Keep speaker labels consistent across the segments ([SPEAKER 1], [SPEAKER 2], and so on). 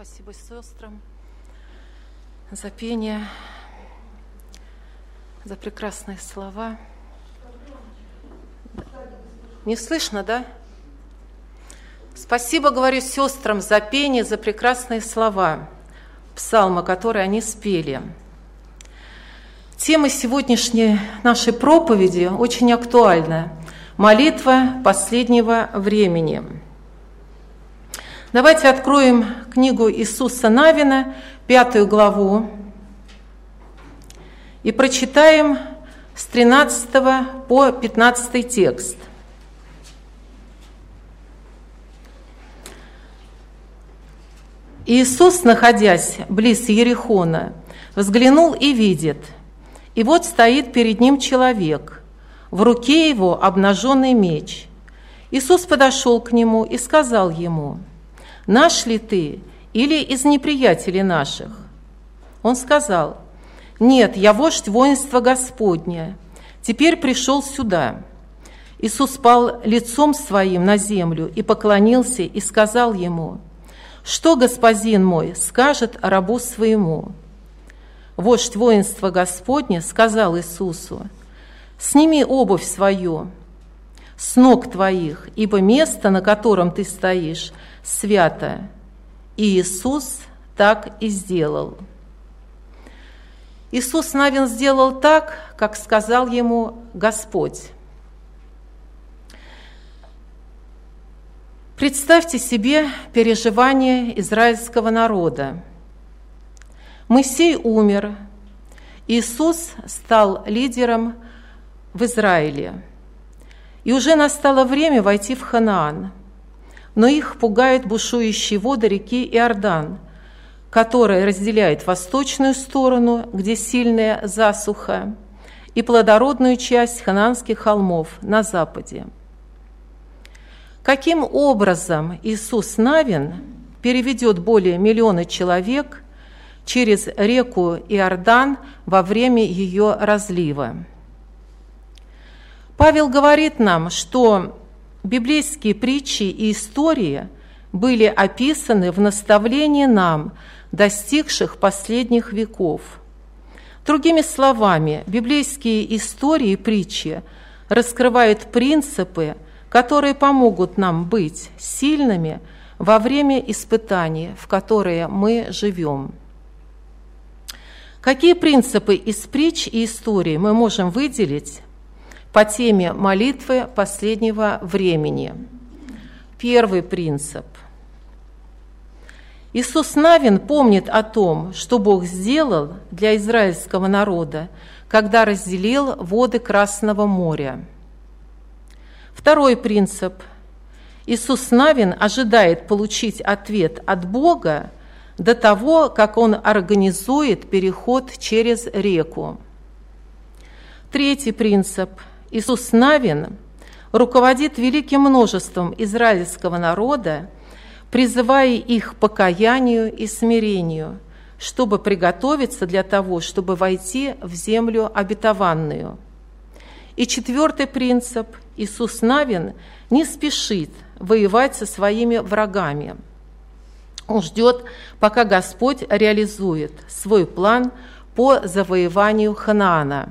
[SPEAKER 1] Спасибо сестрам за пение, за прекрасные слова. Не слышно, да? Спасибо, говорю, сестрам за пение, за прекрасные слова псалма, которые они спели. Тема сегодняшней нашей проповеди очень актуальна. Молитва последнего времени. Давайте откроем книгу Иисуса Навина, 5 главу, и прочитаем с 13 по 15 текст. Иисус, находясь близ Иерихона, взглянул и видит, и вот стоит перед ним человек, в руке его обнаженный меч. Иисус подошел к нему и сказал ему: «Наш ли ты или из неприятелей наших?» Он сказал: «Нет, я вождь воинства Господня, теперь пришел сюда». Иисус пал лицом своим на землю и поклонился и сказал ему: «Что господин мой скажет рабу своему?» Вождь воинства Господня сказал Иисусу: «Сними обувь свою с ног твоих, ибо место, на котором ты стоишь, свято». И Иисус так и сделал. Иисус Навин сделал так, как сказал ему Господь. Представьте себе переживания израильского народа. Моисей умер, Иисус стал лидером в Израиле. И уже настало время войти в Ханаан. Но их пугают бушующие воды реки Иордан, которая разделяет восточную сторону, где сильная засуха, и плодородную часть ханаанских холмов на западе. Каким образом Иисус Навин переведет более 1 миллиона человек через реку Иордан во время ее разлива? Павел говорит нам, что библейские притчи и истории были описаны в наставлении нам, достигших последних веков. Другими словами, библейские истории и притчи раскрывают принципы, которые помогут нам быть сильными во время испытаний, в которые мы живем. Какие принципы из притч и историй мы можем выделить по теме молитвы последнего времени? Первый принцип. Иисус Навин помнит о том, что Бог сделал для израильского народа, когда разделил воды Красного моря. Второй принцип. Иисус Навин ожидает получить ответ от Бога до того, как Он организует переход через реку. Третий принцип. Иисус Навин руководит великим множеством израильского народа, призывая их к покаянию и смирению, чтобы приготовиться для того, чтобы войти в землю обетованную. И четвертый принцип. Иисус Навин не спешит воевать со своими врагами. Он ждет, пока Господь реализует свой план по завоеванию Ханаана.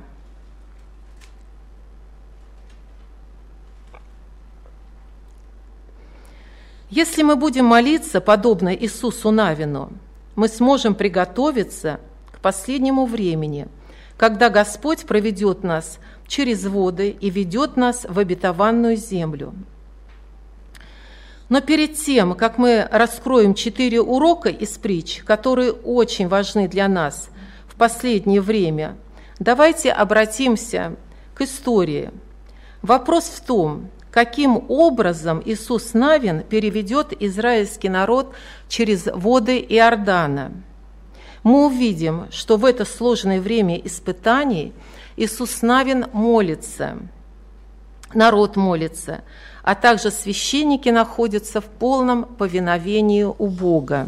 [SPEAKER 1] Если мы будем молиться, подобно Иисусу Навину, мы сможем приготовиться к последнему времени, когда Господь проведет нас через воды и ведет нас в обетованную землю. Но перед тем, как мы раскроем 4 урока из притч, которые очень важны для нас в последнее время, давайте обратимся к истории. Вопрос в том, каким образом Иисус Навин переведет израильский народ через воды Иордана. Мы увидим, что в это сложное время испытаний Иисус Навин молится, народ молится, а также священники находятся в полном повиновении у Бога.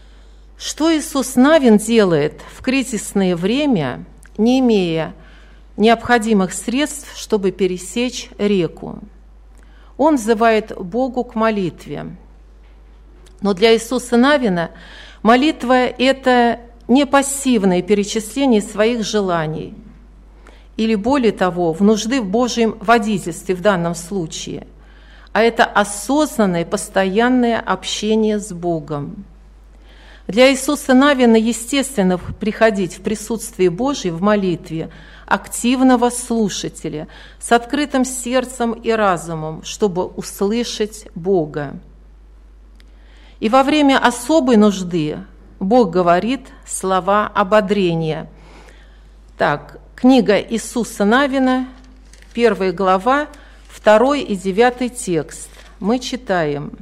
[SPEAKER 1] Что Иисус Навин делает в кризисное время, не имея необходимых средств, чтобы пересечь реку. Он взывает Богу к молитве. Но для Иисуса Навина молитва – это не пассивное перечисление своих желаний, или более того, в нужды в Божьем водительстве в данном случае, а это осознанное, постоянное общение с Богом. Для Иисуса Навина естественно приходить в присутствие Божие в молитве активного слушателя с открытым сердцем и разумом, чтобы услышать Бога. И во время особой нужды Бог говорит слова ободрения. Так, книга Иисуса Навина, 1 глава, 2 и 9 текст. Мы читаем.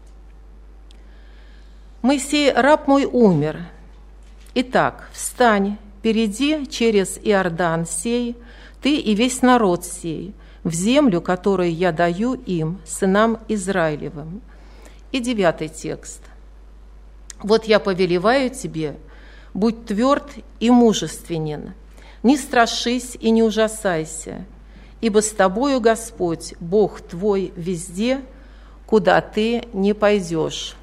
[SPEAKER 1] «Моисей, раб мой, умер. Итак, встань, перейди через Иордан сей, ты и весь народ сей, в землю, которую я даю им, сынам Израилевым». И 9 текст. «Вот я повелеваю тебе, будь тверд и мужественен, не страшись и не ужасайся, ибо с тобою Господь, Бог твой, везде, куда ты не пойдешь».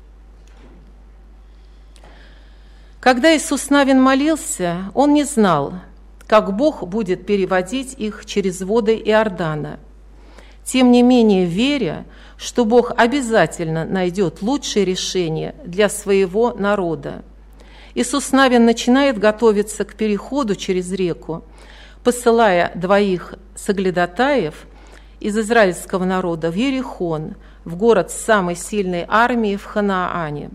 [SPEAKER 1] Когда Иисус Навин молился, он не знал, как Бог будет переводить их через воды Иордана. Тем не менее, веря, что Бог обязательно найдет лучшее решение для своего народа, Иисус Навин начинает готовиться к переходу через реку, посылая 2 соглядатаев из израильского народа в Иерихон, в город с самой сильной армией в Ханаане.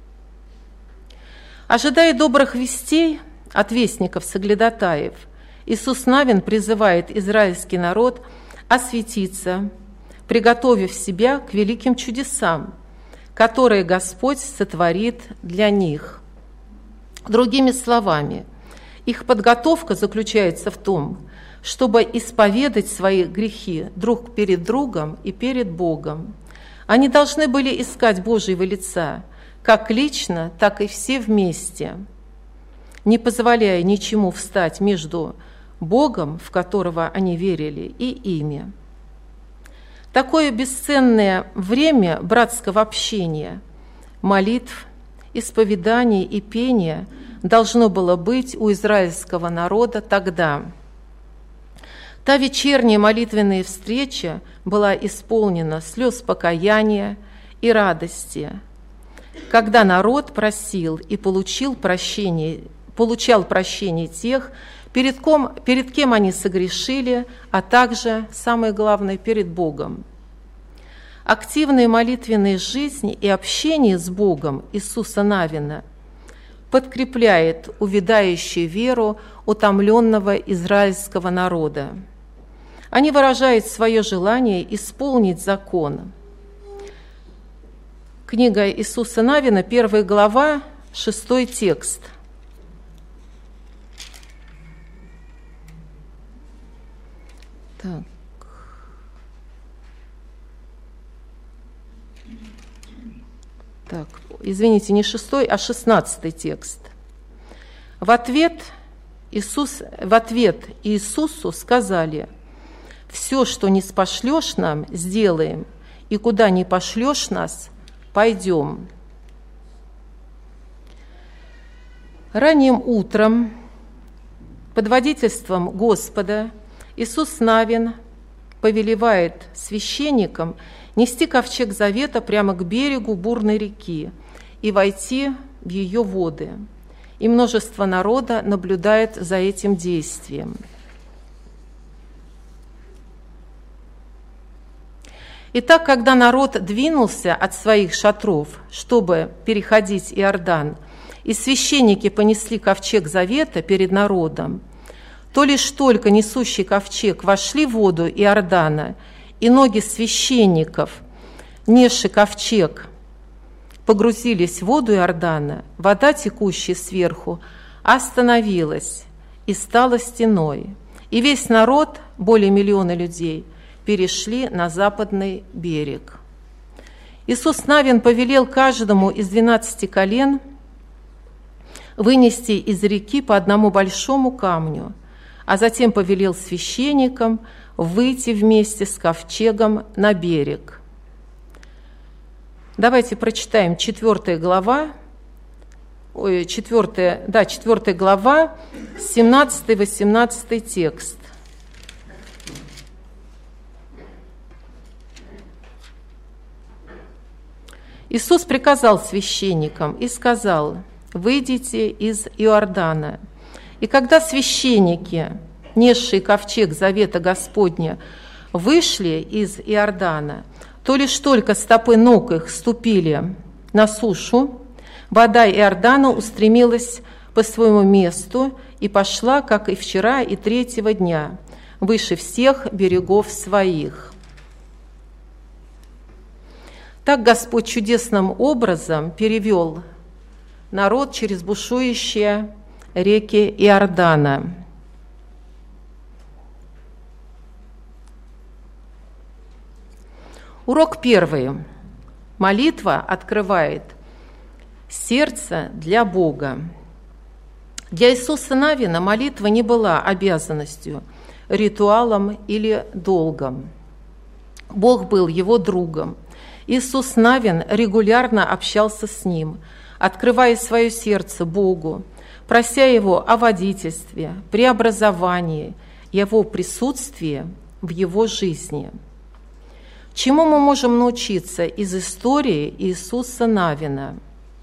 [SPEAKER 1] Ожидая добрых вестей от вестников соглядатаев, Иисус Навин призывает израильский народ осветиться, приготовив себя к великим чудесам, которые Господь сотворит для них. Другими словами, их подготовка заключается в том, чтобы исповедать свои грехи друг перед другом и перед Богом. Они должны были искать Божьего лица, как лично, так и все вместе, не позволяя ничему встать между Богом, в которого они верили, и ими. Такое бесценное время братского общения, молитв, исповеданий и пения должно было быть у израильского народа тогда. Та вечерняя молитвенная встреча была исполнена слез покаяния и радости, когда народ просил и получал прощение тех, перед кем они согрешили, а также, самое главное, перед Богом. Активная молитвенная жизнь и общение с Богом Иисуса Навина подкрепляет увядающую веру утомленного израильского народа. Они выражают свое желание исполнить закон. Книга Иисуса Навина, 1 глава, 6 текст. Так, извините, не 6, а 16 текст. В ответ Иисусу сказали: «Все, что не спошлешь нам, сделаем, и куда не пошлешь нас, пойдем». Ранним утром под водительством Господа Иисус Навин повелевает священникам нести ковчег завета прямо к берегу бурной реки и войти в ее воды. И множество народа наблюдает за этим действием. Итак, когда народ двинулся от своих шатров, чтобы переходить Иордан, и священники понесли ковчег завета перед народом, то лишь только несущий ковчег вошли в воду Иордана, и ноги священников, несши ковчег, погрузились в воду Иордана, вода, текущая сверху, остановилась и стала стеной, и весь народ, более 1 миллиона людей, перешли на западный берег. Иисус Навин повелел каждому из 12 колен вынести из реки по одному большому камню, а затем повелел священникам выйти вместе с ковчегом на берег. Давайте прочитаем 4 глава, 4 глава, 17-18 текст. Иисус приказал священникам и сказал: «Выйдите из Иордана». И когда священники, несшие ковчег завета Господня, вышли из Иордана, то лишь только стопы ног их ступили на сушу, вода Иордана устремилась по своему месту и пошла, как и вчера и 3-го дня, выше всех берегов своих. Так Господь чудесным образом перевел народ через бушующие реки Иордана. Урок 1. Молитва открывает сердце для Бога. Для Иисуса Навина молитва не была обязанностью, ритуалом или долгом. Бог был его другом. Иисус Навин регулярно общался с ним, открывая свое сердце Богу, прося Его о водительстве, преобразовании, Его присутствии в его жизни. Чему мы можем научиться из истории Иисуса Навина?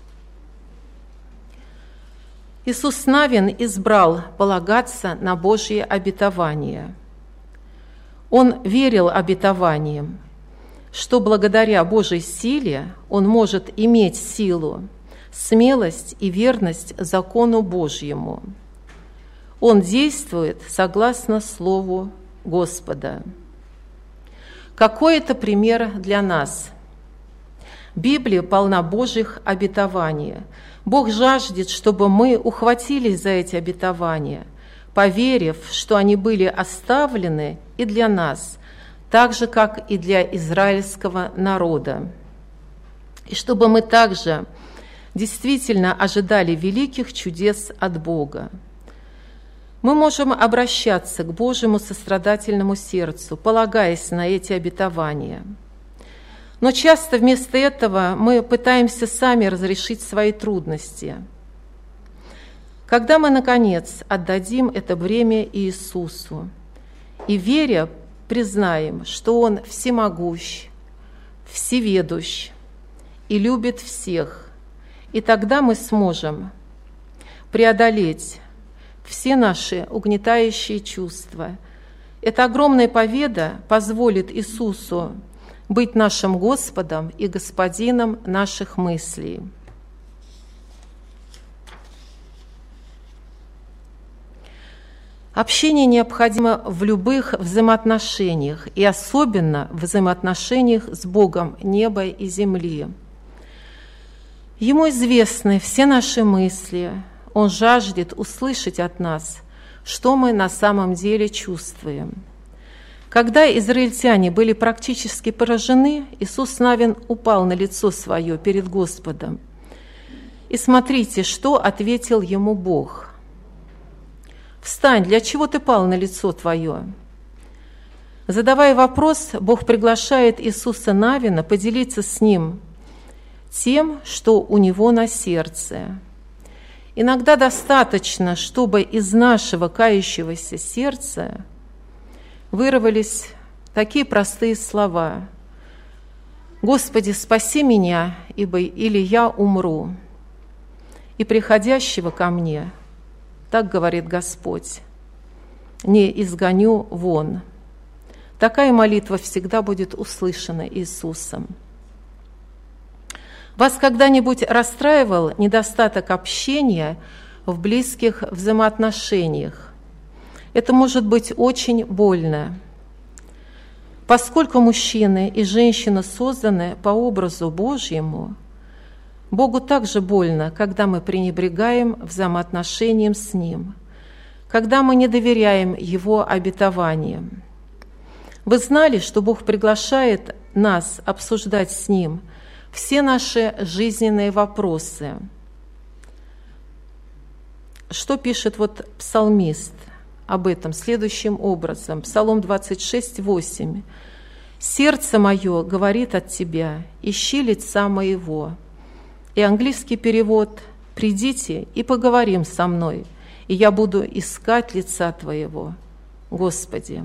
[SPEAKER 1] Иисус Навин избрал полагаться на Божьи обетования. Он верил обетованиям, что благодаря Божьей силе он может иметь силу, смелость и верность закону Божьему. Он действует согласно Слову Господа. Какой это пример для нас? Библия полна Божьих обетований. Бог жаждет, чтобы мы ухватились за эти обетования, поверив, что они были оставлены и для нас, так же, как и для израильского народа. И чтобы мы также действительно ожидали великих чудес от Бога. Мы можем обращаться к Божьему сострадательному сердцу, полагаясь на эти обетования. Но часто вместо этого мы пытаемся сами разрешить свои трудности. Когда мы, наконец, отдадим это бремя Иисусу и, веря, признаем, что Он всемогущ, всеведущ и любит всех, и тогда мы сможем преодолеть все наши угнетающие чувства. Эта огромная победа позволит Иисусу быть нашим Господом и Господином наших мыслей. Общение необходимо в любых взаимоотношениях, и особенно в взаимоотношениях с Богом неба и земли. Ему известны все наши мысли. Он жаждет услышать от нас, что мы на самом деле чувствуем. Когда израильтяне были практически поражены, Иисус Навин упал на лицо свое перед Господом. И смотрите, что ответил ему Бог. «Встань, для чего ты пал на лицо твое?» Задавая вопрос, Бог приглашает Иисуса Навина поделиться с ним тем, что у него на сердце. Иногда достаточно, чтобы из нашего кающегося сердца вырвались такие простые слова: «Господи, спаси меня, или я умру». И приходящего ко мне, так говорит Господь, не изгоню вон. Такая молитва всегда будет услышана Иисусом. Вас когда-нибудь расстраивал недостаток общения в близких взаимоотношениях? Это может быть очень больно. Поскольку мужчины и женщины созданы по образу Божьему, Богу также больно, когда мы пренебрегаем взаимоотношениям с Ним, когда мы не доверяем Его обетованиям. Вы знали, что Бог приглашает нас обсуждать с Ним все наши жизненные вопросы? Что пишет псалмист? об этом следующим образом. Псалом 26:8. «Сердце мое говорит от Тебя, ищи лица моего». И английский перевод: «Придите и поговорим со мной, и я буду искать лица Твоего, Господи».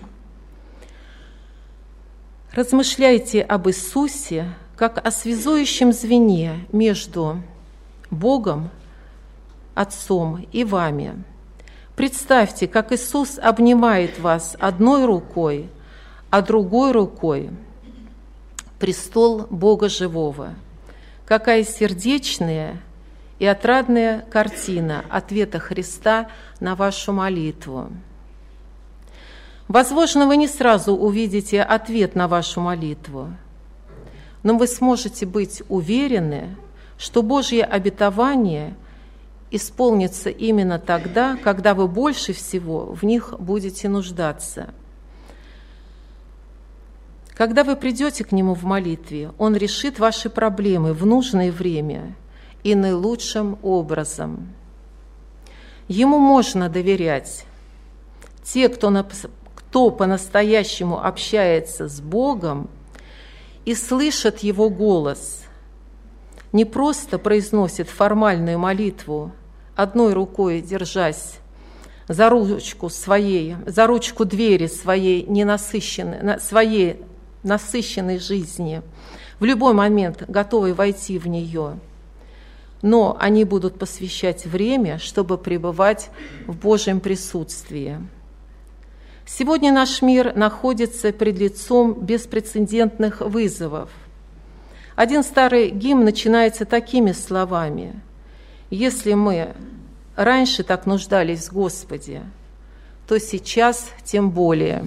[SPEAKER 1] Размышляйте об Иисусе как о связующем звене между Богом, Отцом и вами. Представьте, как Иисус обнимает вас одной рукой, а другой рукой престол Бога живого. Какая сердечная и отрадная картина ответа Христа на вашу молитву. Возможно, вы не сразу увидите ответ на вашу молитву, но вы сможете быть уверены, что Божье обетование исполнится именно тогда, когда вы больше всего в них будете нуждаться. Когда вы придете к Нему в молитве, Он решит ваши проблемы в нужное время и наилучшим образом. Ему можно доверять. Те, кто по-настоящему общается с Богом и слышит Его голос, не просто произносит формальную молитву, одной рукой держась за ручку двери своей насыщенной жизни, в любой момент готовы войти в нее, но они будут посвящать время, чтобы пребывать в Божьем присутствии. Сегодня наш мир находится пред лицом беспрецедентных вызовов. Один старый гимн начинается такими словами: «Если мы раньше так нуждались в Господе, то сейчас тем более».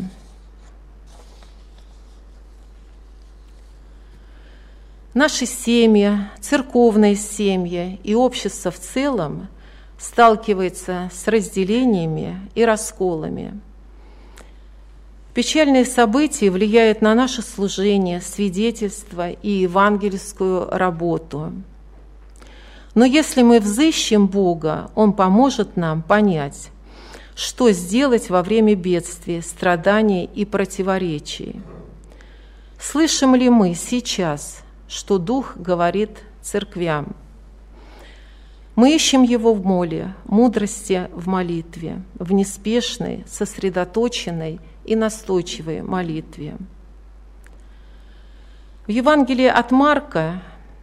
[SPEAKER 1] Наши семьи, церковные семьи и общество в целом сталкиваются с разделениями и расколами. Печальные события влияют на наше служение, свидетельство и евангельскую работу. Но если мы взыщем Бога, Он поможет нам понять, что сделать во время бедствия, страданий и противоречий. Слышим ли мы сейчас, что Дух говорит церквям? Мы ищем Его в моле, мудрости в молитве, в неспешной, сосредоточенной и настойчивой молитве. В Евангелии от Марка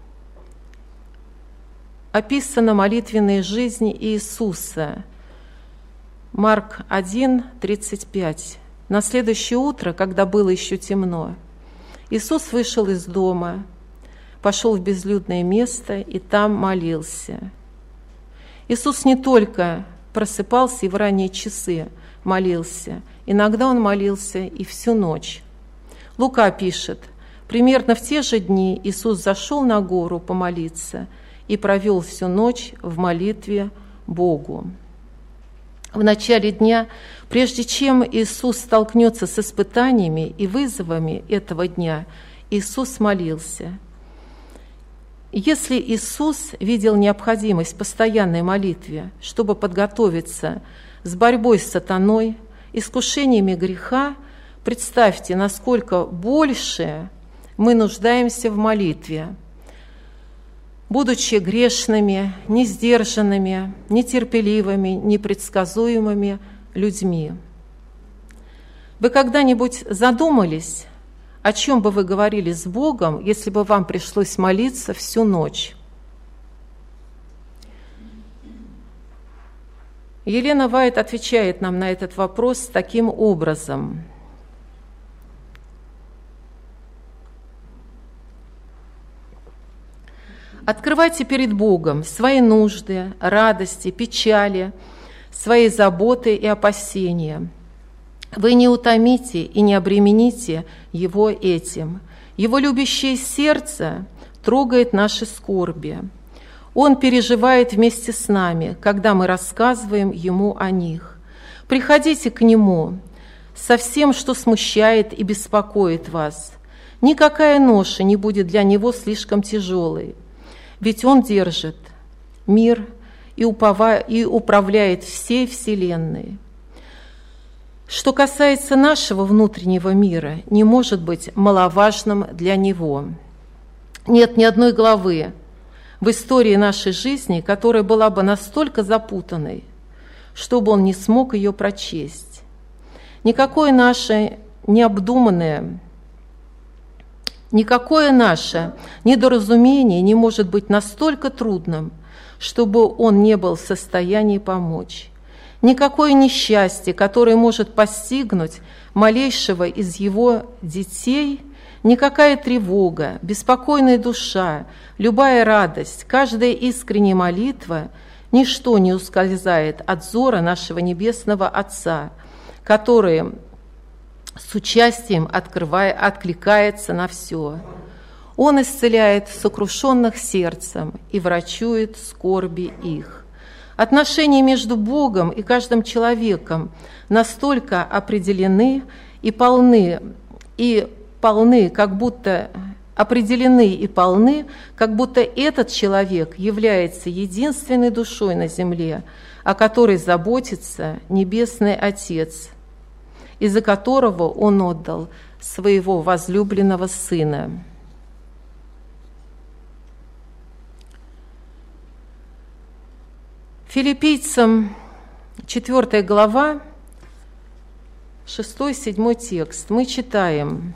[SPEAKER 1] описана молитвенная жизнь Иисуса. Марк 1:35. На следующее утро, когда было еще темно, Иисус вышел из дома, пошел в безлюдное место и там молился. Иисус не только просыпался и в ранние часы молился, иногда Он молился и всю ночь. Лука пишет: примерно в те же дни Иисус зашел на гору помолиться и провел всю ночь в молитве Богу. В начале дня, прежде чем Иисус столкнется с испытаниями и вызовами этого дня, Иисус молился. Если Иисус видел необходимость в постоянной молитве, чтобы подготовиться с борьбой с сатаной, искушениями греха, представьте, насколько больше мы нуждаемся в молитве, будучи грешными, несдержанными, нетерпеливыми, непредсказуемыми людьми. Вы когда-нибудь задумались, о чем бы вы говорили с Богом, если бы вам пришлось молиться всю ночь? Елена Вайт отвечает нам на этот вопрос таким образом. Открывайте перед Богом свои нужды, радости, печали, свои заботы и опасения. Вы не утомите и не обремените Его этим. Его любящее сердце трогает наши скорби. Он переживает вместе с нами, когда мы рассказываем Ему о них. Приходите к Нему со всем, что смущает и беспокоит вас. Никакая ноша не будет для Него слишком тяжелой, ведь Он держит мир и управляет всей вселенной. что касается нашего внутреннего мира, не может быть маловажным для Него. Нет ни одной главы в истории нашей жизни, которая была бы настолько запутанной, чтобы Он не смог ее прочесть. Никакое наше необдуманное, никакое наше недоразумение не может быть настолько трудным, чтобы Он не был в состоянии помочь. Никакое несчастье, которое может постигнуть малейшего из Его детей, никакая тревога, беспокойная душа, любая радость, каждая искренняя молитва, ничто не ускользает от взора нашего Небесного Отца, который с участием откликается на все. Он исцеляет сокрушенных сердцем и врачует скорби их. Отношения между Богом и каждым человеком настолько определены и полны, как будто этот человек является единственной душой на земле, о которой заботится Небесный Отец, из-за которого Он отдал своего возлюбленного Сына. Филиппийцам 4 глава, 6-7 текст. Мы читаем: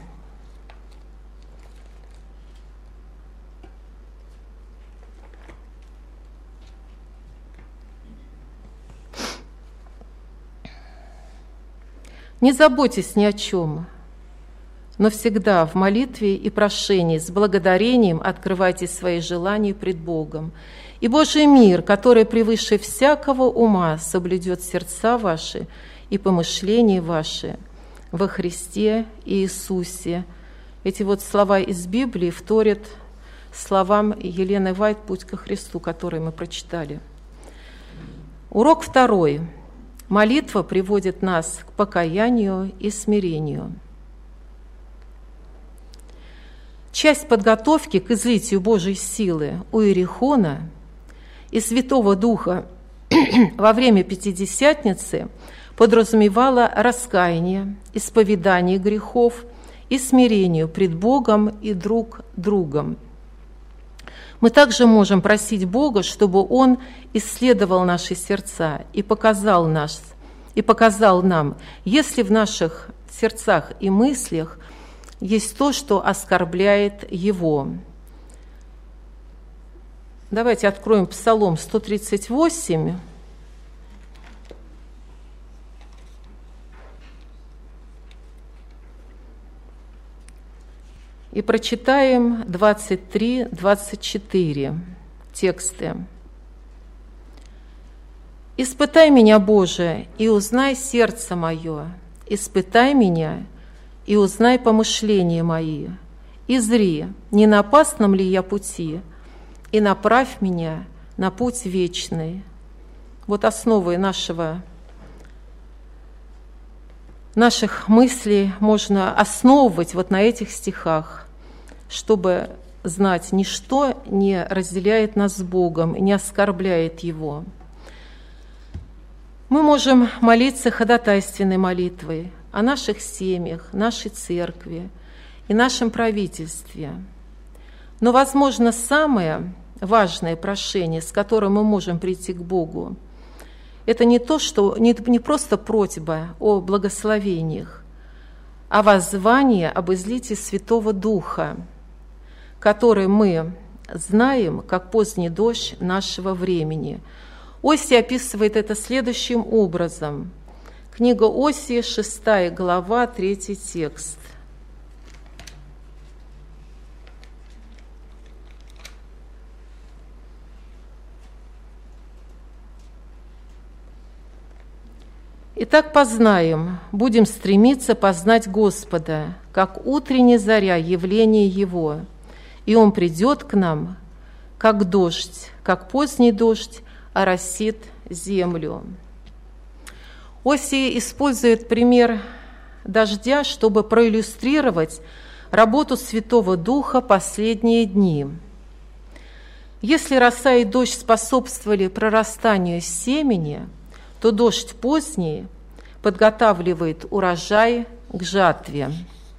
[SPEAKER 1] «Не заботьтесь ни о чем, но всегда в молитве и прошении с благодарением открывайте свои желания пред Богом. И Божий мир, который превыше всякого ума, соблюдет сердца ваши и помышления ваши во Христе Иисусе». Эти вот слова из Библии вторят словам Елены Вайт «Путь ко Христу», который мы прочитали. Урок 2. Молитва приводит нас к покаянию и смирению. Часть подготовки к излитию Божьей силы у Иерихона и Святого Духа во время Пятидесятницы подразумевала раскаяние, исповедание грехов и смирение пред Богом и друг другом. Мы также можем просить Бога, чтобы Он исследовал наши сердца и показал нам, если в наших сердцах и мыслях есть то, что оскорбляет Его. Давайте откроем Псалом 138. И прочитаем 23-24 тексты. «Испытай меня, Боже, и узнай сердце мое, испытай меня, и узнай помышления мои, и зри, не на опасном ли я пути, и направь меня на путь вечный». Вот основой наших мыслей можно основывать вот на этих стихах, чтобы знать, ничто не разделяет нас с Богом и не оскорбляет Его. Мы можем молиться ходатайственной молитвой о наших семьях, нашей церкви и нашем правительстве. Но, возможно, самое важное прошение, с которым мы можем прийти к Богу, это не просто просьба о благословениях, а воззвание об излитии Святого Духа, который мы знаем как поздний дождь нашего времени. Осия описывает это следующим образом. Книга Осии, 6 глава, 3 текст. «Итак, познаем, будем стремиться познать Господа, как утренняя заря явление Его, и Он придет к нам, как дождь, как поздний дождь, оросит землю». Осия использует пример дождя, чтобы проиллюстрировать работу Святого Духа последние дни. Если роса и дождь способствовали прорастанию семени, то дождь поздний подготавливает урожай к жатве.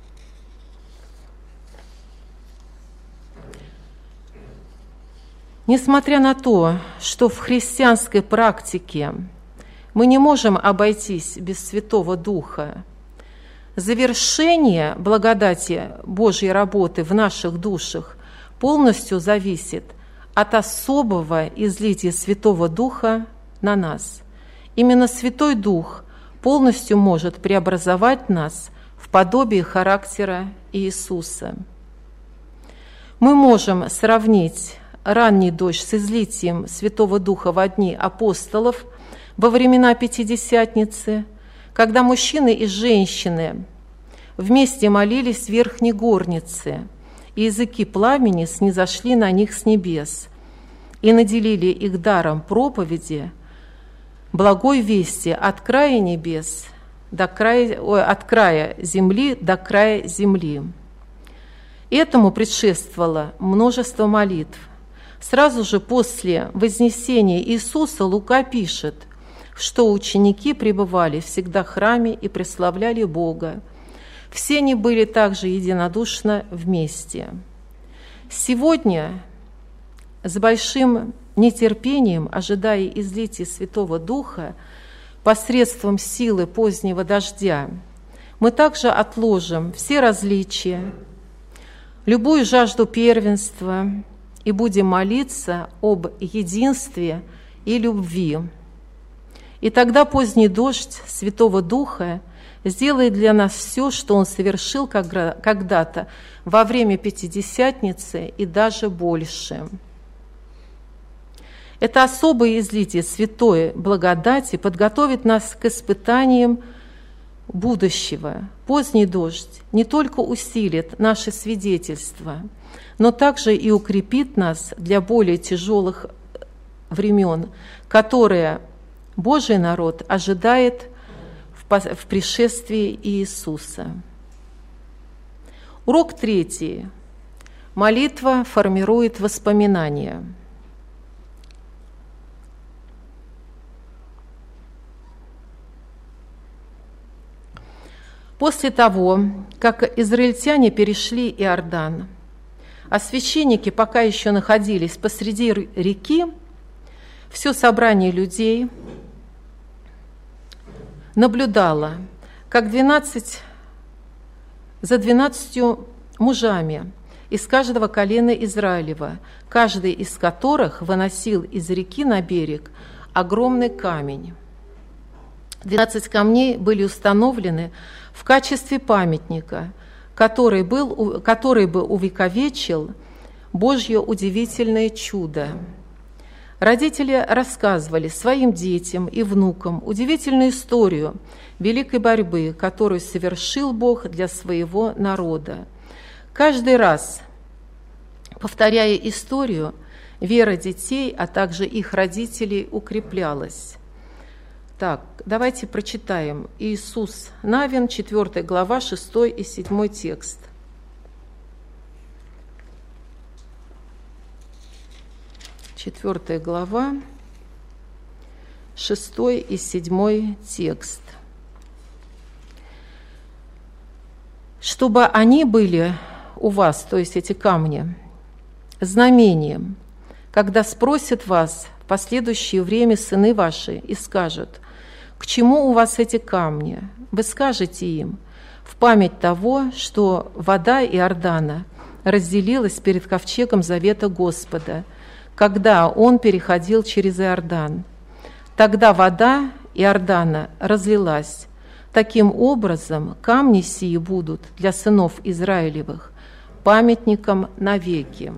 [SPEAKER 1] Несмотря на то, что в христианской практике мы не можем обойтись без Святого Духа, завершение благодати Божьей работы в наших душах полностью зависит от особого излития Святого Духа на нас. Именно Святой Дух полностью может преобразовать нас в подобие характера Иисуса. Мы можем сравнить ранний дождь с излитием Святого Духа во дни апостолов во времена Пятидесятницы, когда мужчины и женщины вместе молились в верхней горнице, и языки пламени снизошли на них с небес и наделили их даром проповеди благой вести от края небес от края земли до края земли. Этому предшествовало множество молитв. Сразу же после вознесения Иисуса Лука пишет, что ученики пребывали всегда в храме и прославляли Бога. Все они были также единодушно вместе. Сегодня с большим нетерпением, ожидая излития Святого Духа посредством силы позднего дождя, мы также отложим все различия, любую жажду первенства и будем молиться об единстве и любви. И тогда поздний дождь Святого Духа сделает для нас все, что Он совершил когда-то во время Пятидесятницы и даже больше. Это особое излитие святой благодати подготовит нас к испытаниям будущего. Поздний дождь не только усилит наше свидетельство, но также и укрепит нас для более тяжелых времен, которые Божий народ ожидает в пришествии Иисуса. Урок 3. Молитва формирует воспоминания. После того, как израильтяне перешли Иордан, а священники пока еще находились посреди реки, все собрание людей наблюдало, как 12 мужами из каждого колена Израилева, каждый из которых выносил из реки на берег огромный камень. 12 камней были установлены в качестве памятника, который бы увековечил Божье удивительное чудо. Родители рассказывали своим детям и внукам удивительную историю великой борьбы, которую совершил Бог для своего народа. Каждый раз, повторяя историю, вера детей, а также их родителей укреплялась. Так, давайте прочитаем. Иисус Навин, 4 глава, 6 и 7 текст. Четвертая глава, 6 и 7 текст. «Чтобы они были у вас, то есть эти камни, знамением, когда спросят вас в последующее время сыны ваши и скажут: к чему у вас эти камни? Вы скажете им: в память того, что вода Иордана разделилась перед ковчегом завета Господа, когда он переходил через Иордан. Тогда вода Иордана разлилась. Таким образом, камни сии будут для сынов Израилевых памятником навеки».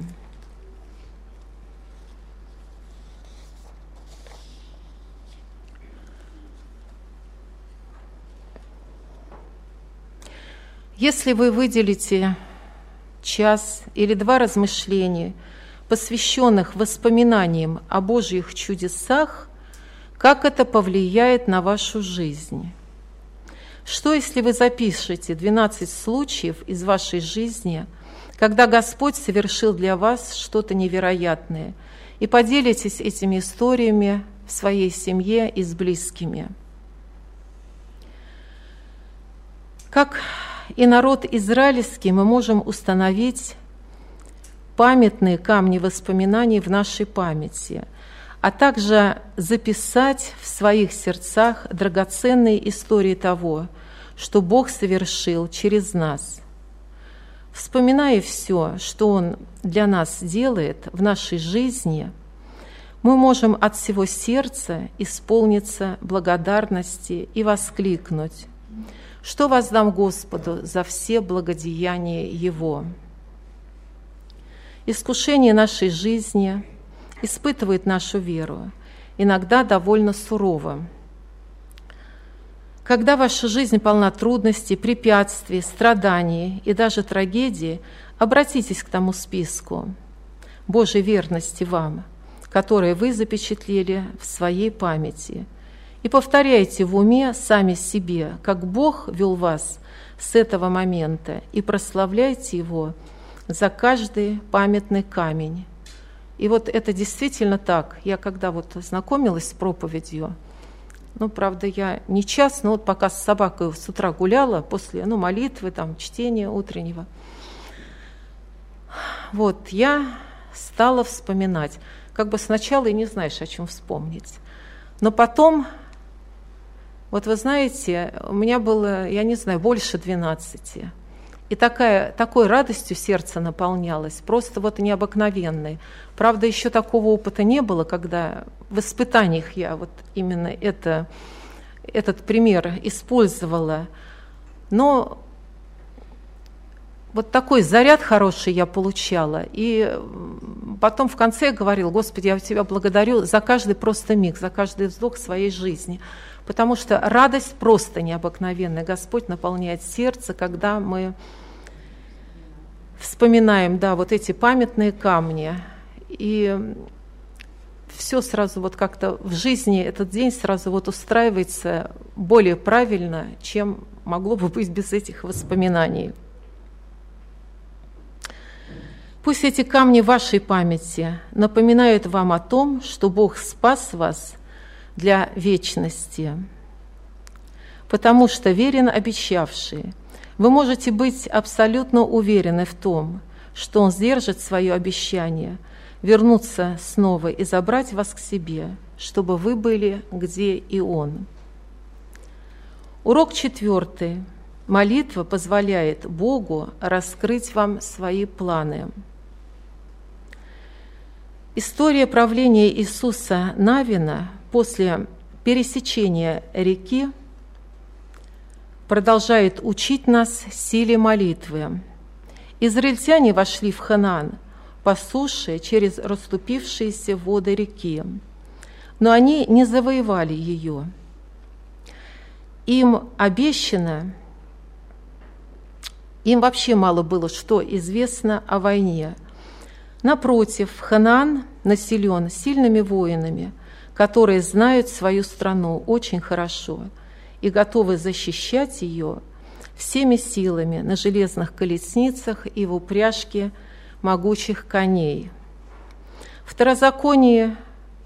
[SPEAKER 1] Если вы выделите час или два размышления, посвященных воспоминаниям о Божьих чудесах, как это повлияет на вашу жизнь? Что, если вы запишете 12 случаев из вашей жизни, когда Господь совершил для вас что-то невероятное, и поделитесь этими историями в своей семье и с близкими? Как и народ израильский, мы можем установить памятные камни воспоминаний в нашей памяти, а также записать в своих сердцах драгоценные истории того, что Бог совершил через нас. Вспоминая все, что Он для нас делает в нашей жизни, мы можем от всего сердца исполниться благодарности и воскликнуть: «Что воздам Господу за все благодеяния Его?» Искушение нашей жизни испытывает нашу веру, иногда довольно сурово. Когда ваша жизнь полна трудностей, препятствий, страданий и даже трагедий, обратитесь к тому списку Божьей верности вам, которые вы запечатлели в своей памяти, и повторяйте в уме сами себе, как Бог вел вас с этого момента, и прославляйте Его за каждый памятный камень. И вот это действительно так. Я когда вот знакомилась с проповедью, правда, я не час, но вот пока с собакой с утра гуляла, после молитвы, чтения утреннего, вот я стала вспоминать. Как бы сначала и не знаешь, о чем вспомнить. Но потом, вот вы знаете, у меня было, я не знаю, больше 12. И такой радостью сердце наполнялось, просто вот необыкновенной. Правда, еще такого опыта не было, когда в испытаниях я вот именно этот пример использовала. Но вот такой заряд хороший я получала. И потом в конце я говорила: Господи, я Тебя благодарю за каждый просто миг, за каждый вздох своей жизни. Потому что радость просто необыкновенная. Господь наполняет сердце, когда мы вспоминаем, вот эти памятные камни. И все сразу вот как-то в жизни этот день сразу вот устраивается более правильно, чем могло бы быть без этих воспоминаний. Пусть эти камни вашей памяти напоминают вам о том, что Бог спас вас для вечности, потому что верен обещавший. Вы можете быть абсолютно уверены в том, что Он сдержит свое обещание, вернуться снова и забрать вас к себе, чтобы вы были, где и Он. Урок 4. Молитва позволяет Богу раскрыть вам свои планы. История правления Иисуса Навина после пересечения реки продолжает учить нас силе молитвы. Израильтяне вошли в Ханаан по суше через расступившиеся воды реки, но они не завоевали ее. Им обещано, им вообще мало было что известно о войне. Напротив, Ханаан населен сильными воинами, которые знают свою страну очень хорошо и готовы защищать ее всеми силами на железных колесницах и в упряжке могучих коней. В Второзаконии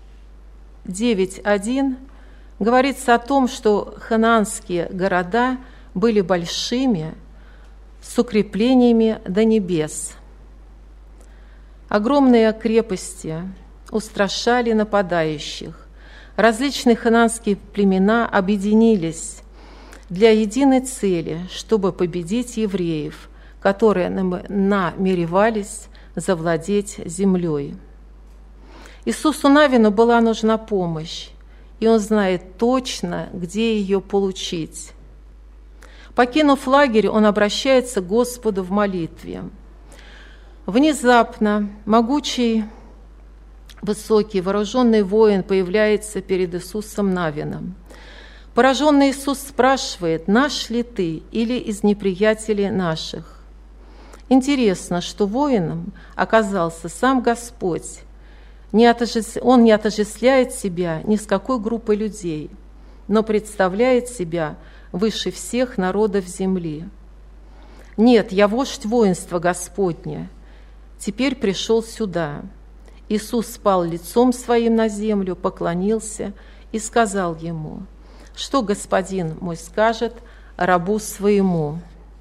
[SPEAKER 1] 9:1 говорится о том, что ханаанские города были большими, с укреплениями до небес. Огромные крепости устрашали нападающих. Различные ханаанские племена объединились для единой цели, чтобы победить евреев, которые намеревались завладеть землей. Иисусу Навину была нужна помощь, и он знает точно, где ее получить. Покинув лагерь, он обращается к Господу в молитве. Внезапно могучий, высокий, вооруженный воин появляется перед Иисусом Навином. Пораженный Иисус спрашивает: «Наш ли ты или из неприятелей наших?» Интересно, что воином оказался сам Господь. Он не отождествляет себя ни с какой группой людей, но представляет себя выше всех народов земли. «Нет, я вождь воинства Господня, теперь пришел сюда». Иисус спал лицом своим на землю, поклонился и сказал ему: «Что господин мой скажет, рабу своему».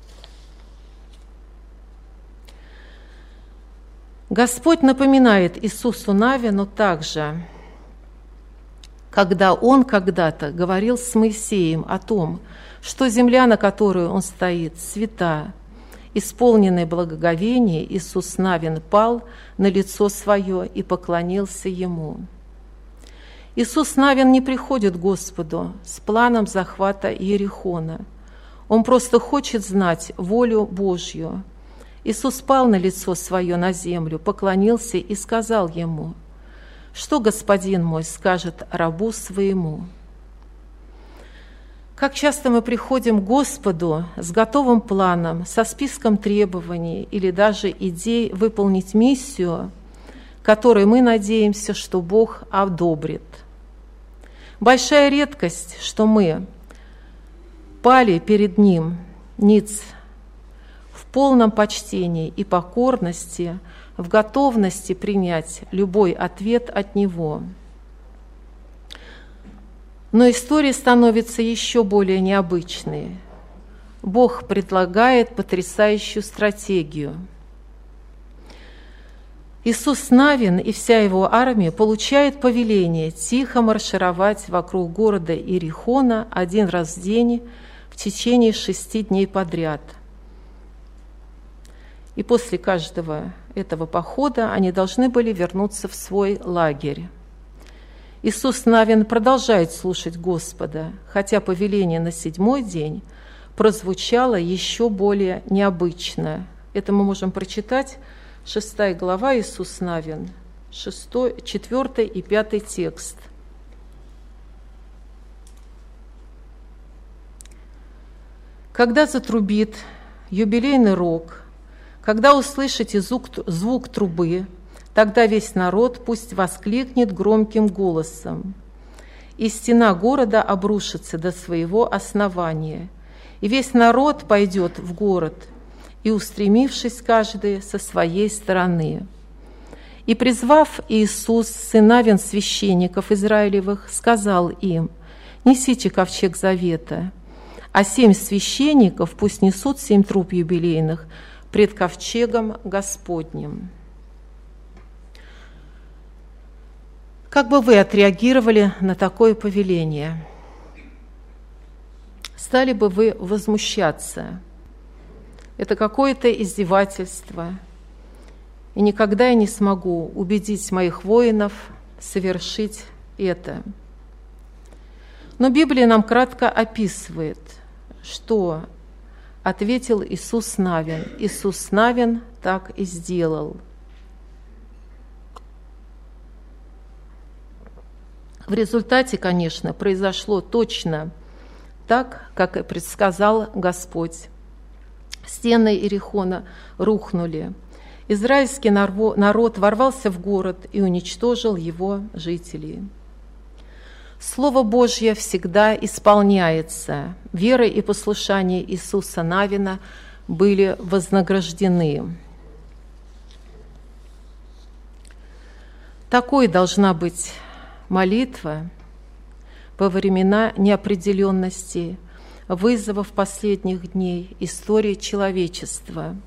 [SPEAKER 1] Господь напоминает Иисусу Навину также, когда Он когда-то говорил с Моисеем о том, что земля, на которую он стоит, свята. Исполненный благоговения, Иисус Навин пал на лицо свое и поклонился Ему. Иисус Навин не приходит к Господу с планом захвата Иерихона. Он просто хочет знать волю Божью. Иисус пал на лицо свое на землю, поклонился и сказал Ему: «Что господин мой скажет рабу своему?» Как часто мы приходим к Господу с готовым планом, со списком требований или даже идей выполнить миссию, которую мы надеемся, что Бог одобрит. Большая редкость, что мы пали перед Ним ниц в полном почтении и покорности, в готовности принять любой ответ от Него. Но история становится еще более необычной. Бог предлагает потрясающую стратегию. Иисус Навин и вся его армия получают повеление тихо маршировать вокруг города Иерихона один раз в день в течение 6 дней подряд. И после каждого этого похода они должны были вернуться в свой лагерь. Иисус Навин продолжает слушать Господа, хотя повеление на 7-й день прозвучало еще более необычно. Это мы можем прочитать 6 глава Иисус Навин, 4 и 5 текст. «Когда затрубит юбилейный рог, когда услышите звук трубы, тогда весь народ пусть воскликнет громким голосом, и стена города обрушится до своего основания, и весь народ пойдет в город, и, устремившись каждый со своей стороны. И, призвав Иисус, сын Навин, священников Израилевых, сказал им: несите ковчег завета, а 7 священников пусть несут 7 труб юбилейных пред ковчегом Господним». Как бы вы отреагировали на такое повеление? Стали бы вы возмущаться? Это какое-то издевательство, и никогда я не смогу убедить моих воинов совершить это. Но Библия нам кратко описывает, что ответил Иисус Навин. Иисус Навин так и сделал. В результате, конечно, произошло точно так, как и предсказал Господь. Стены Иерихона рухнули. Израильский народ ворвался в город и уничтожил его жителей. Слово Божье всегда исполняется. Вера и послушание Иисуса Навина были вознаграждены. Такой должна быть молитва во времена неопределенности, вызовов последних дней, истории человечества.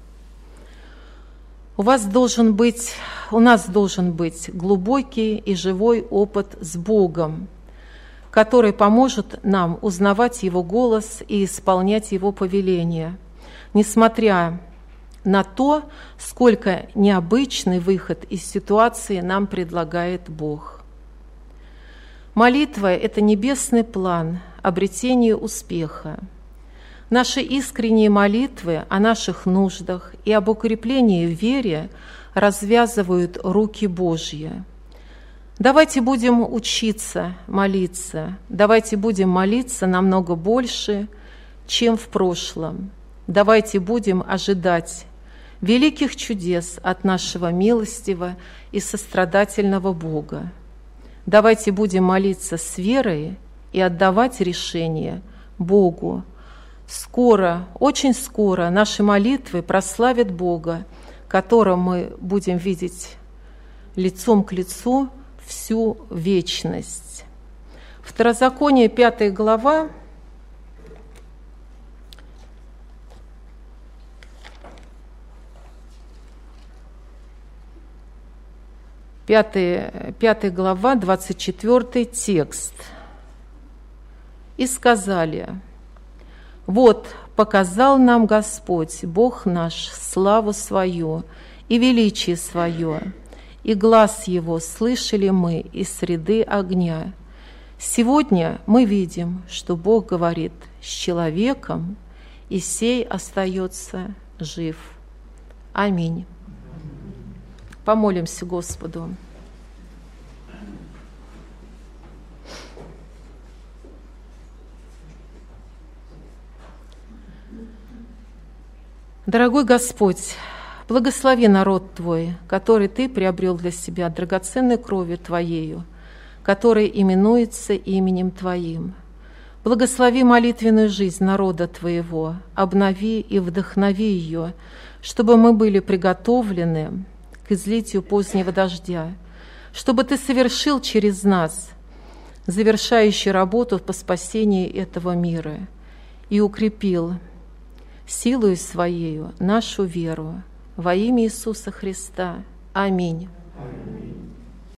[SPEAKER 1] У нас должен быть глубокий и живой опыт с Богом, который поможет нам узнавать Его голос и исполнять Его повеления, несмотря на то, сколько необычный выход из ситуации нам предлагает Бог. Молитва – это небесный план обретения успеха. Наши искренние молитвы о наших нуждах и об укреплении в вере развязывают руки Божьи. Давайте будем учиться молиться. Давайте будем молиться намного больше, чем в прошлом. Давайте будем ожидать великих чудес от нашего милостивого и сострадательного Бога. Давайте будем молиться с верой и отдавать решение Богу. Скоро, очень скоро наши молитвы прославят Бога, которого мы будем видеть лицом к лицу всю вечность. Второзаконие, 5 глава, 5 глава, 24 текст. «И сказали: вот показал нам Господь, Бог наш, славу свою и величие свое, и глас Его слышали мы из среды огня. Сегодня мы видим, что Бог говорит с человеком, и сей остается жив». Аминь. Помолимся Господу. Дорогой Господь, благослови народ Твой, который Ты приобрел для себя драгоценной кровью Твоею, который именуется именем Твоим. Благослови молитвенную жизнь народа Твоего, обнови и вдохнови ее, чтобы мы были приготовлены к излитию позднего дождя, чтобы Ты совершил через нас завершающую работу по спасению этого мира и укрепил силою Своею нашу веру. Во имя Иисуса Христа. Аминь.